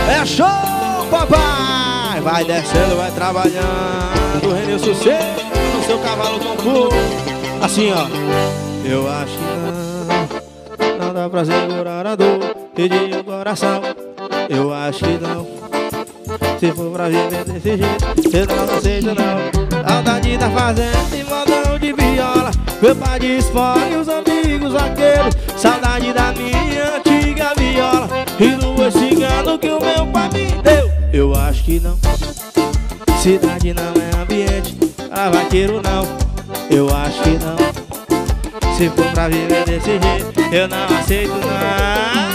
É show, papai! Vai descendo, vai trabalhando, Renilson Sossego no seu cavalo concurso. Assim, ó. Eu acho que não dá pra segurar a dor e de um coração. Eu acho que não. Se for pra viver desse jeito, cê não aceita não. Saudade da fazenda e modão de viola, meu pai de fora e os amigos vaqueiros. Saudade da minha antiga viola e do boi cigano que o meu pai me deu. Eu acho que não. Cidade não é ambiente pra vaqueiro não. Eu acho que não. Se for pra viver desse jeito, eu não aceito não.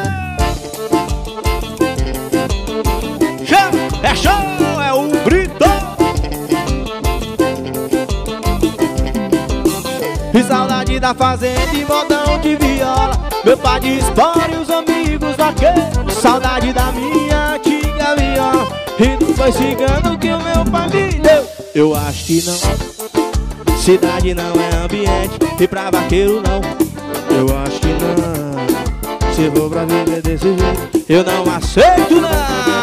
É show, é o Brito. E saudade da fazenda e modão de viola, meu pai de história e os amigos vaqueiros. Saudade da minha antiga viola e do boi cigano que o meu pai me deu. Eu acho que não. Cidade não é ambiente e pra vaqueiro não. Eu acho que não. Se for pra viver desse jeito, eu não aceito não.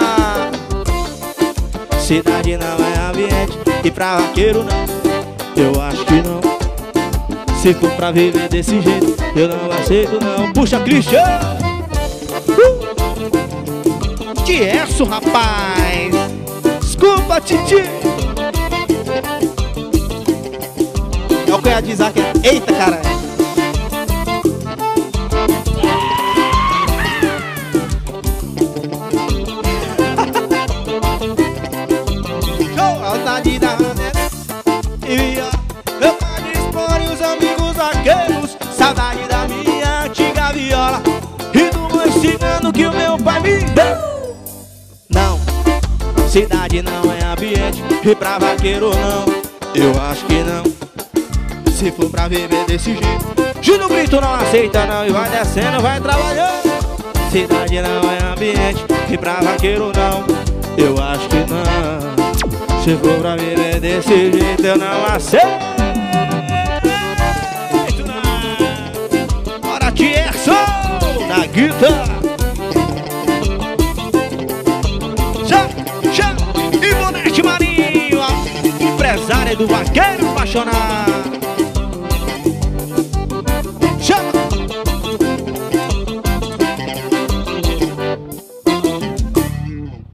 Cidade não é ambiente e pra vaqueiro não. Eu acho que não. Se for pra viver desse jeito, eu não aceito não. Puxa, Christian! Que é isso, rapaz? Desculpa, Titi! É o que eu ia dizer aqui. Eita, cara! Saudade da neta e viola, meu pai de espora e os amigos vaqueiros. Saudade da minha antiga viola e do boi cigano que o meu pai me deu. Não, cidade não é ambiente e pra vaqueiro não. Eu acho que não. Se for pra viver desse jeito, Júnior Brito não aceita não. E vai descendo, vai trabalhando. Cidade não é ambiente e pra vaqueiro não. Eu acho que não. Se for pra viver desse jeito, eu não aceito não. Bora, Tierson, na guitarra. Já, e Bonete Marinho, empresária do vaqueiro apaixonado.